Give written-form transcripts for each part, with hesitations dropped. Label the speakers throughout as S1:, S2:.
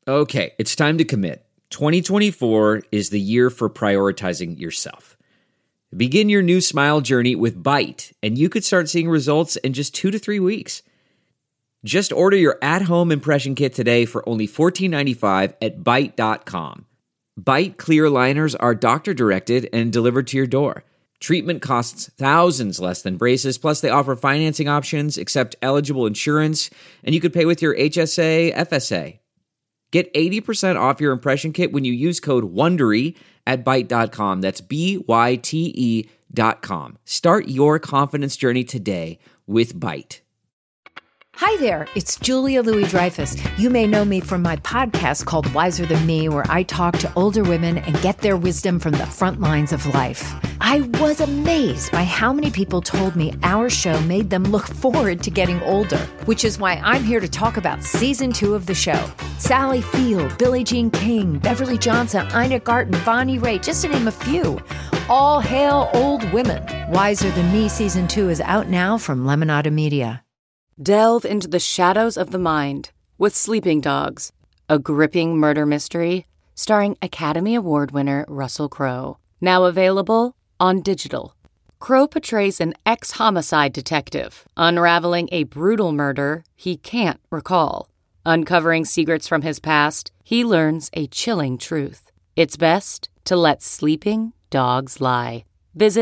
S1: Okay, it's time to commit. 2024 is the year for prioritizing yourself. Begin your new smile journey with Byte, and you could start seeing results in just 2 to 3 weeks. Just order your at-home impression kit today for only $14.95 at Byte.com. Byte clear liners are doctor-directed and delivered to your door. Treatment costs thousands less than braces, plus they offer financing options, accept eligible insurance, and you could pay with your HSA, FSA. Get 80% off your impression kit when you use code WONDERY at Byte.com. That's BYTE.com. Start your confidence journey today with Byte.
S2: Hi there, it's Julia Louis-Dreyfus. You may know me from my podcast called Wiser Than Me, where I talk to older women and get their wisdom from the front lines of life. I was amazed by how many people told me our show made them look forward to getting older, which is why I'm here to talk about season 2 of the show. Sally Field, Billie Jean King, Beverly Johnson, Ina Garten, Bonnie Raitt, just to name a few. All hail old women. Wiser Than Me season 2 is out now from Lemonada Media.
S3: Delve into the shadows of the mind with Sleeping Dogs, a gripping murder mystery starring Academy Award winner Russell Crowe. Now available on digital. Crowe portrays an ex-homicide detective unraveling a brutal murder he can't recall. Uncovering secrets from his past, he learns a chilling truth. It's best to let sleeping dogs lie. Visit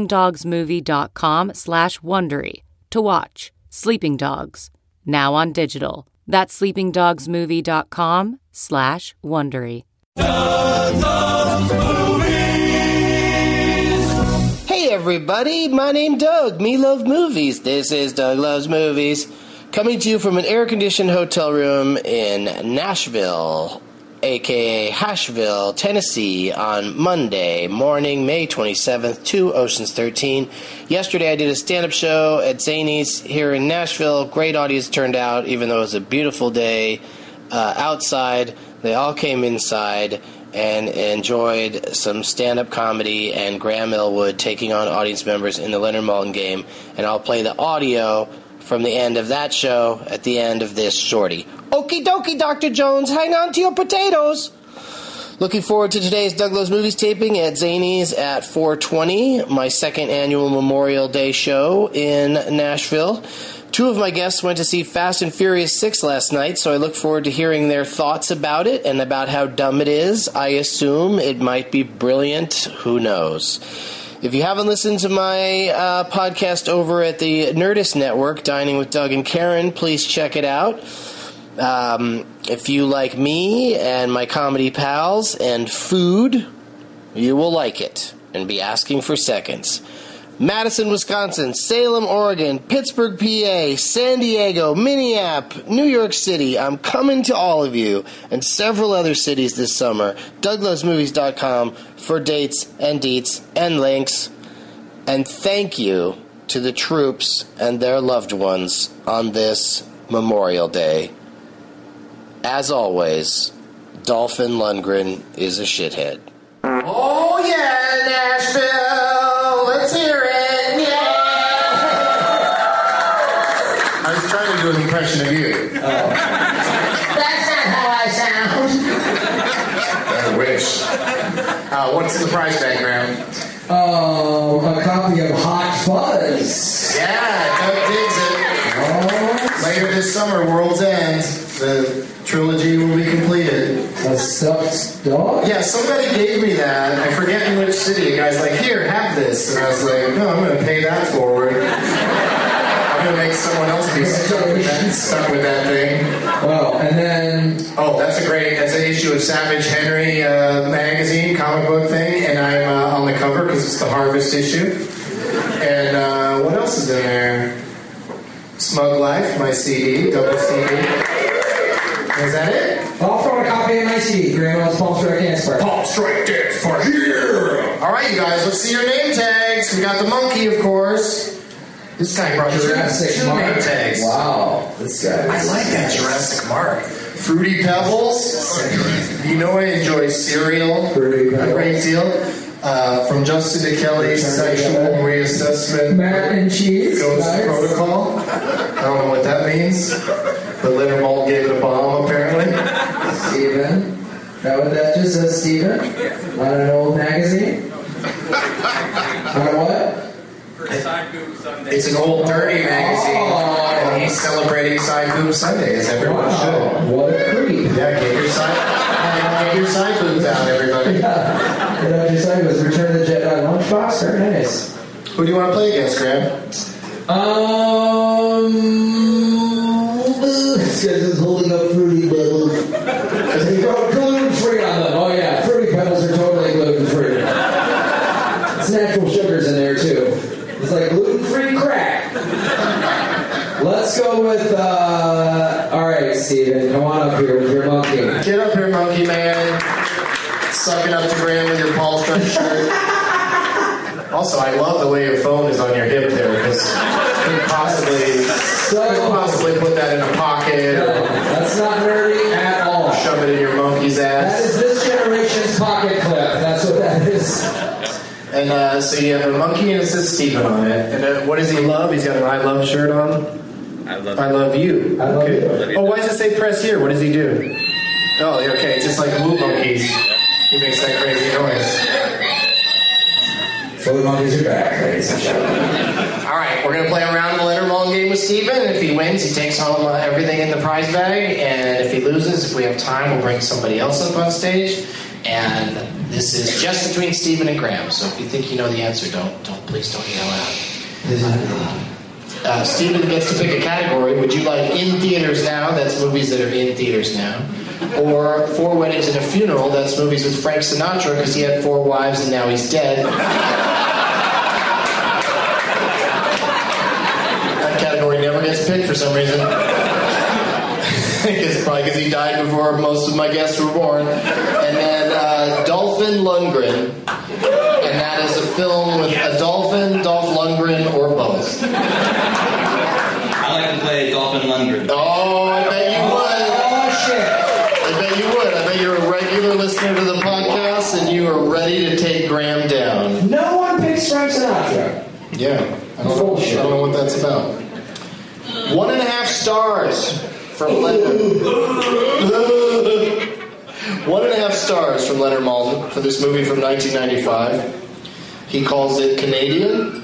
S3: sleepingdogsmovie.com/Wondery to watch Sleeping Dogs, now on digital. That's sleepingdogsmovie.com/Wondery.
S4: Hey everybody, my name's Doug. Me love movies. This is Doug Loves Movies. Coming to you from an air-conditioned hotel room in Nashville, a.k.a. Hashville, Tennessee, on Monday morning, May 27th, 2 Oceans 13. Yesterday I did a stand-up show at Zanies here in Nashville. Great audience turned out, even though it was a beautiful day outside. They all came inside and enjoyed some stand-up comedy and Graham Elwood taking on audience members in the Leonard Maltin game. And I'll play the audio from the end of that show at the end of this shorty. Okie dokie, Dr. Jones, hang on to your potatoes. Looking forward to today's Doug Loves Movies taping at Zanies at 420, my second annual Memorial Day show in Nashville. 2 of my guests went to see Fast and Furious 6 last night, so I look forward to hearing their thoughts about it and about how dumb it is. I assume it might be brilliant. Who knows? If you haven't listened to my podcast over at the Nerdist Network, Dining with Doug and Karen, please check it out. If you like me and my comedy pals and food, you will like it and be asking for seconds. Madison, Wisconsin, Salem, Oregon, Pittsburgh, PA, San Diego, Minneapolis, New York City. I'm coming to all of you and several other cities this summer. DougLovesMovies.com for dates and deets and links. And thank you to the troops and their loved ones on this Memorial Day. As always, Dolphin Lundgren is a shithead. Oh yeah, Nashville! Let's hear it! Yeah! I was trying to do an impression of you. Oh. That's not how I sound. I wish. What's in the prize bag, Graham?
S5: Oh, a copy of Hot Fuzz.
S4: Yeah, Doug digs it. Oh. Later this summer, World's End. The trilogy will be completed.
S5: A stuffed dog?
S4: Yeah, somebody gave me that. I forget in which city. A guy's like, here, have this. And I was like, no, I'm going to pay that forward. I'm going to make someone else be stuck with that thing.
S5: Well, and then...
S4: Oh, that's an issue of Savage Henry magazine, comic book thing. And I'm on the cover because it's the Harvest issue. And what else is in there? Smug Life, my CD, double CD. Is that it?
S5: I'll throw a copy of my CD. Grandma's Palm Strike Dance Party.
S4: Palm Strike Dance Party. Yeah! All right, you guys, let's see your name tags. We got the monkey, of course. This guy brought
S5: Jurassic
S4: two
S5: Mark.
S4: name tags.
S5: Wow, this guy.
S4: I like that Jurassic Mark. Fruity Pebbles. You know I enjoy cereal
S5: Fruity Pebbles.
S4: a great deal. From Justin to Kelly's sexual reassessment.
S5: Mac and cheese.
S4: Goes
S5: nice.
S4: protocol. I don't know what that means. But Leonard Maltin gave it a bomb, apparently.
S5: Steven. That what that just says, Steven? On an old magazine? On what?
S4: It's an old dirty magazine, and he's celebrating Side Boob Sunday, as everyone should.
S5: What a creep.
S4: Yeah, get your side boobs out, everybody.
S5: Yeah. Get out your side boobs. Return the Jedi lunchbox. Very nice.
S4: Who do you want to play against, Graham?
S5: This guy's just holding up Fruity Pebbles. They go gluten-free on them. Oh yeah, Fruity Pebbles are totally gluten-free. It's natural sugars in there too. It's like gluten-free crack. Let's go with, alright, Steven, come on up here with your monkey.
S4: Get up here, monkey man. Sucking up to Graham with your Paul Stretch shirt. Also, I love the way your phone is on your hip there, because you could possibly put that in a pocket.
S5: No, that's not nerdy at all.
S4: Shove it in your monkey's ass.
S5: That is this generation's pocket clip. That's what that is.
S4: And so you have a monkey and it says Steven on it. And what does he love? He's got an I love shirt on. I love you.
S5: I love you.
S4: Oh, why does it say press here? What does he do? Oh, okay. It's just like Woo Monkeys. He makes that crazy noise.
S5: So the monkeys are back, ladies and gentlemen.
S4: All right, we're going to play a round of the letter long game with Steven. If he wins, he takes home everything in the prize bag. And if he loses, if we have time, we'll bring somebody else up on stage. And this is just between Steven and Graham. So if you think you know the answer, please don't yell out. Steven gets to pick a category. Would you like in theaters now? That's movies that are in theaters now. Or 4 Weddings and a Funeral? That's movies with Frank Sinatra because he had 4 wives and now he's dead. That category never gets picked for some reason. Probably because he died before most of my guests were born. And then Dolphin Lundgren. And that is a film with a dolphin, Dolph Lundgren, or both.
S6: I like to play Dolphin Lundgren.
S4: Oh, I bet you would.
S5: Oh, shit.
S4: I bet you would. I bet you're a regular listener to the podcast and you are ready to take Graham down.
S5: No one picks Frank Sinatra.
S4: Yeah. I don't know what that's about. 1.5 stars from Leonard. 1.5 stars from Leonard Maltin for this movie from 1995. He calls it Canadian.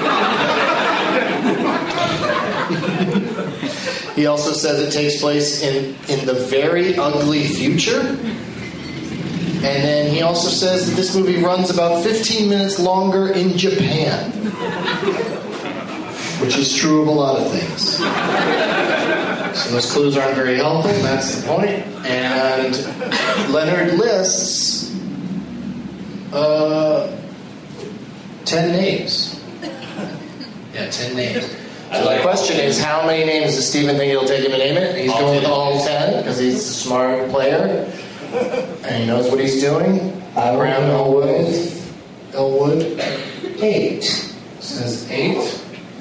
S4: He also says it takes place in the very ugly future. And then he also says that this movie runs about 15 minutes longer in Japan. Which is true of a lot of things. So those clues aren't very helpful, that's the point. And Leonard lists 10 names. Yeah, 10 names. So the question is, how many names does Steven think it'll take him to name it? He's going with all 10, because he's a smart player. And he knows what he's doing. Graham Elwood. 8. Says 8.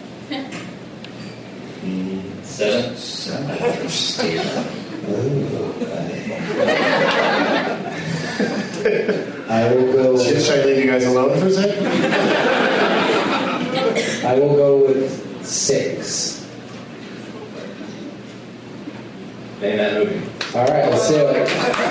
S6: 7.
S4: 7 for Steven.
S5: I will go.
S4: Should I leave you guys alone for a second?
S5: I will go with 6.
S6: Name that movie.
S5: All right, let's do it.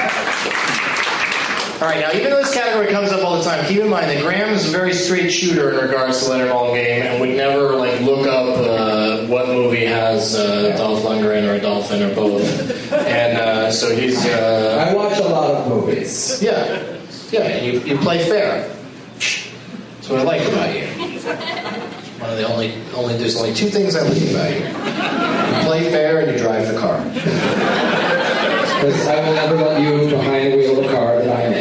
S4: All right, now even though this category comes up all the time, keep in mind that Graham is a very straight shooter in regards to Leonard Maltin game and would never look up what movie has Dolph Lundgren or a dolphin or both. And so he's.
S5: I watch a lot of movies.
S4: Yeah, and you play fair. That's what I like about you. One of the there's only 2 things I like about you. You play fair and you drive the car.
S5: Because I will never let you behind the wheel of a car that I am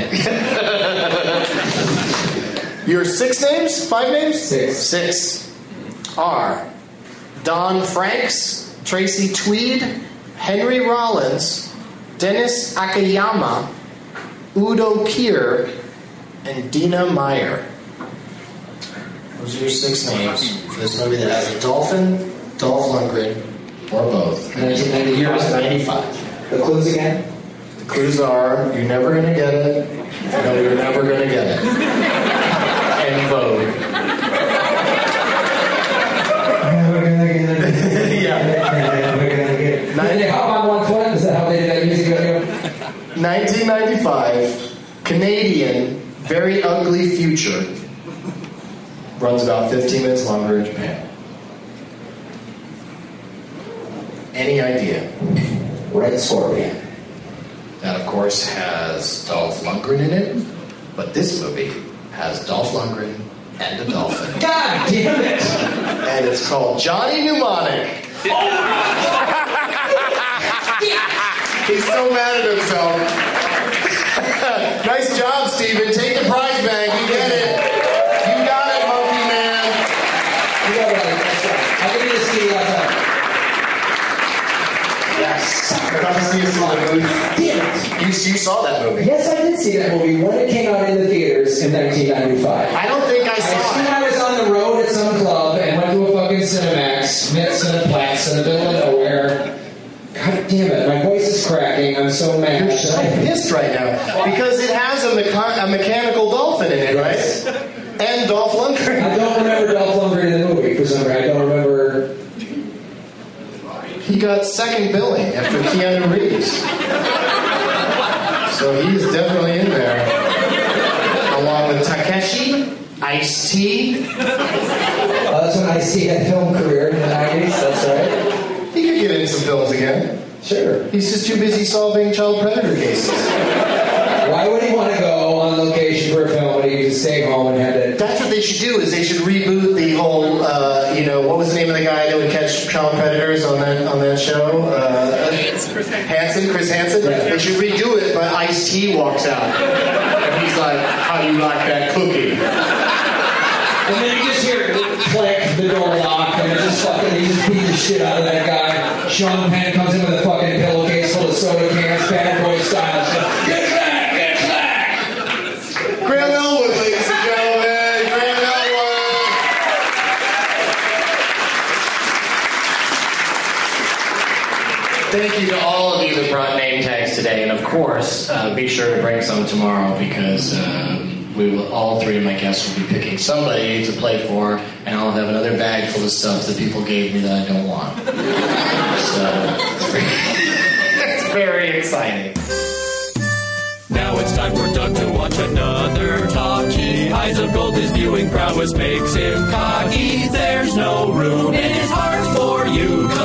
S5: in.
S4: Your 6 names? 5 names?
S5: 6.
S4: 6 are Don Franks, Tracy Tweed, Henry Rollins, Dennis Akiyama, Udo Kier, and Dina Meyer. Those are your 6 names for this movie that has a dolphin, Dolph Lundgren, or both. And the year is 95.
S5: The clues again?
S4: The clues are, you're never going to get it. No, you're never going to get it. And vote.
S5: Never gonna get it.
S4: Yeah.
S5: Never gonna get it. Did they hop on one foot? Is that how they did that music video?
S4: 1995, Canadian, very ugly future. Runs about 15 minutes longer in Japan. Any idea?
S5: Red Scorpion.
S4: That, of course, has Dolph Lundgren in it, but this movie has Dolph Lundgren and a dolphin.
S5: God damn it!
S4: And it's called Johnny Mnemonic. He's so mad at himself. Nice job, Steven. Take the prize bag. You get it. You got it, Monkey Man.
S5: You got it. That's right. I'll give you the CD last time.
S4: Yes. Come see us in the movie.
S5: Damn it.
S4: You saw that movie?
S5: Yes, I did see that movie when it came out in the theaters in 1995.
S4: I don't think I saw
S5: I
S4: it.
S5: was on the road at some club and went to a fucking Cinemax, met Cineplex in the middle of nowhere. God damn it, my voice is cracking. I'm so mad.
S4: You're so pissed right now. Because it has a mechanical dolphin in it, right? And Dolph Lundgren.
S5: I don't remember Dolph Lundgren in the movie for some reason. I don't remember.
S4: He got second billing after Keanu Reeves. So he's definitely in there. Along with Takeshi, Ice-T.
S5: That's when Ice-T had a film career in the 90s, that's right.
S4: He could get in some films again.
S5: Sure.
S4: He's just too busy solving child predator cases.
S5: Why would he want to go on location for a film when he could just stay home and had to...
S4: That's what they should do, is they should reboot the whole, what was the name of the guy that would catch child predators on that show? Chris Hansen?
S5: Yeah.
S4: They should redo it, but Ice-T walks out. And he's like, how do you like that cookie?
S5: And then you just hear it click, the door lock, and it just fucking, he just beat the shit out of that guy. Sean Penn comes in with a fucking pillowcase full of soda cans, bad boy style. Get back! Get back!
S4: Graham Elwood, ladies and gentlemen. Graham Elwood. Thank you to all of you that brought name tags today. And of course, be sure to bring some tomorrow because all three of my guests will be picking somebody to play for, and I'll have another bag full of stuff that people gave me that I don't want. So, it's very exciting.
S7: Now it's time for Doug to watch another talkie. Eyes of gold, his viewing prowess makes him cocky. There's no room in his heart for you.